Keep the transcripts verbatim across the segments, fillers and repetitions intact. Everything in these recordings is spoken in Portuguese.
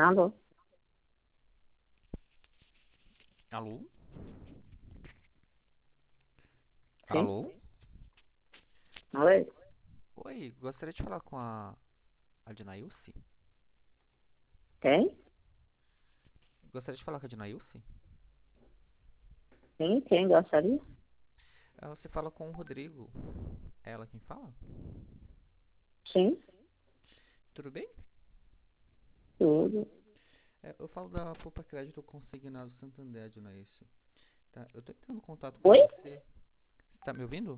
Alô? Alô? Sim? Alô? Oi? Oi, gostaria de falar com a Adnailce? Quem? Gostaria de falar com a Adnailce? Sim, quem gostaria? Ah, você fala com o Rodrigo. É ela quem fala? Sim, Tudo bem? tudo. É, eu falo da Poupa Crédito Consignado Santander, Adnailce. Tá, eu tô entrando em contato com Oi? você. Você tá me ouvindo?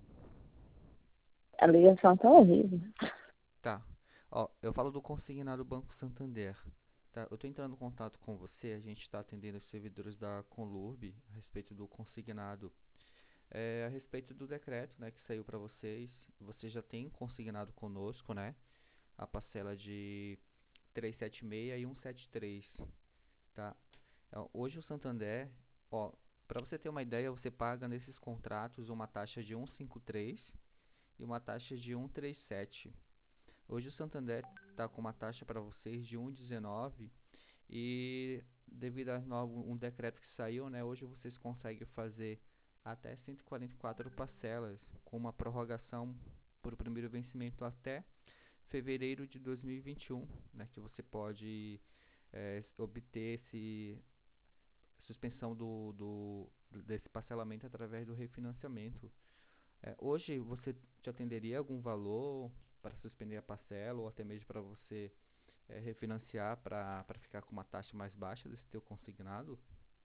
A ligação tá horrível. Tá. Ó, eu falo do Consignado Banco Santander. Tá, eu tô entrando em contato com você. A gente está atendendo os servidores da Conlurb a respeito do consignado. É, a respeito do decreto, né, que saiu para vocês. Você já tem consignado conosco, né? A parcela de trezentos e setenta e seis e cento e setenta e três, tá? Então, hoje o Santander, ó, para você ter uma ideia, você paga nesses contratos uma taxa de cento e cinquenta e três e uma taxa de cento e trinta e sete. Hoje o Santander está com uma taxa para vocês de cento e dezenove e devido a novo, um decreto que saiu, né, hoje vocês conseguem fazer até cento e quarenta e quatro parcelas com uma prorrogação por o primeiro vencimento até fevereiro de dois mil e vinte e um, né, que você pode é, obter esse suspensão do, do desse parcelamento através do refinanciamento. É, hoje você te atenderia algum valor para suspender a parcela ou até mesmo para você é, refinanciar para para ficar com uma taxa mais baixa desse teu consignado?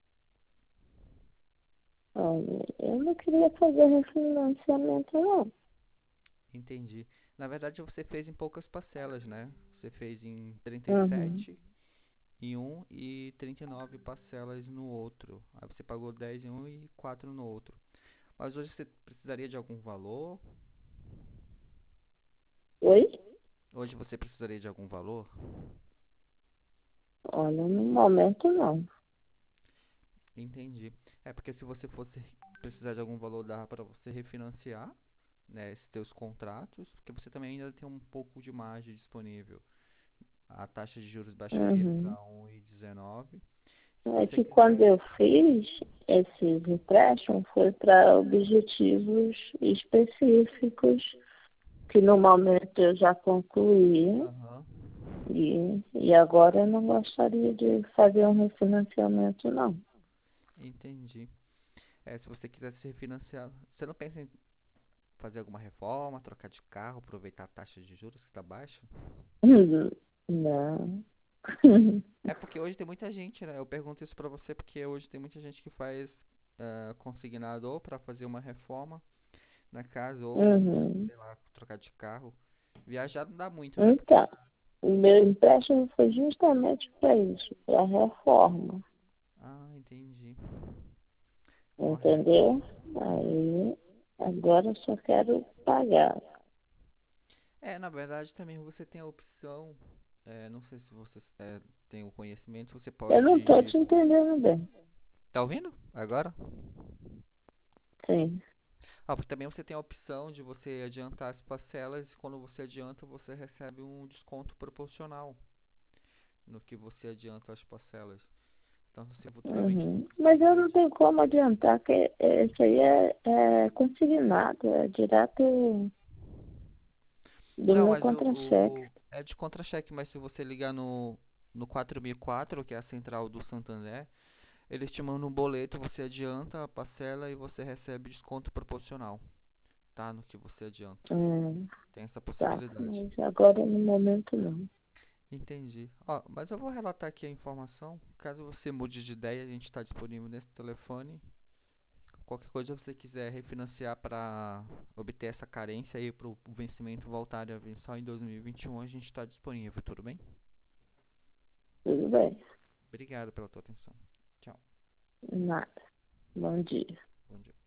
Olha, eu não queria fazer refinanciamento, não. Entendi. Na verdade você fez em poucas parcelas, né? Você fez em trinta e Uhum. sete em um e trinta e nove parcelas no outro. Aí você pagou dez em um e quatro no outro. Mas hoje você precisaria de algum valor? Oi? Hoje você precisaria de algum valor? Olha, no momento não. Entendi. É porque se você fosse precisar de algum valor, dá para você refinanciar, né, esses teus contratos, porque você também ainda tem um pouco de margem disponível. A taxa de juros baixaria Uhum. para um e dezenove. Se É você que quando quiser, eu fiz esses empréstimos foi para objetivos específicos, que no momento eu já concluí, aham, e, e agora eu não gostaria de fazer um refinanciamento, não. entendi. É, se você quiser se refinanciar, você não pensa em fazer alguma reforma, trocar de carro, aproveitar a taxa de juros que está baixa? Não. É porque hoje tem muita gente, né? Eu pergunto isso pra você porque hoje tem muita gente que faz ah, consignado ou pra fazer uma reforma na casa ou, Uhum. sei lá, trocar de carro. Viajar não dá muito, né? Porque, Então, o meu empréstimo foi justamente para isso, para reforma, ah, entendi. Correto. entendeu? Aí, agora eu só quero pagar. É, na verdade também você tem a opção, é, não sei se você é, tem o conhecimento, você Eu não estou pode. te entendendo bem. Tá ouvindo? Agora? Sim. Ah, também você tem a opção de você adiantar as parcelas e quando você adianta, você recebe um desconto proporcional no que você adianta as parcelas. Então, se futuramente Uhum. você Mas eu precisar não de. tenho como adiantar, que esse aí é, é consignado, é direto do Não, meu mas o, contra-cheque. o- é de contra-cheque, mas se você ligar no, no quatro mil e quatro, que é a central do Santander, eles te mandam um boleto, você adianta a parcela e você recebe desconto proporcional, tá? No que você adianta. Hum, Tem essa tá, possibilidade. mas agora no momento não. Entendi. Ó, mas eu vou relatar aqui a informação. Caso você mude de ideia, a gente está disponível nesse telefone. Qualquer coisa você quiser refinanciar para obter essa carência aí para o vencimento voltar a vir só em dois mil e vinte e um, a gente está disponível, tudo bem? Tudo bem, Obrigado pela tua atenção. Tchau. nada. Bom dia. Bom dia.